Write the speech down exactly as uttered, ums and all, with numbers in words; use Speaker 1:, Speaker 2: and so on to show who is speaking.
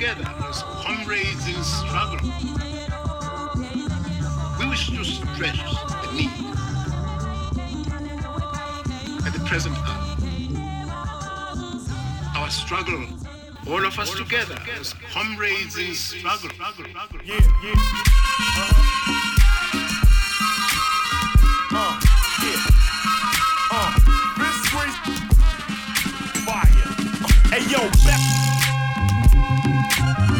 Speaker 1: together as comrades in struggle. We wish to stress the need at the present hour. Our struggle, all of us together as comrades in struggle.
Speaker 2: Yeah, yeah. Uh-huh. Uh, yeah. Uh, this way. Fire. Uh, hey, yo, back.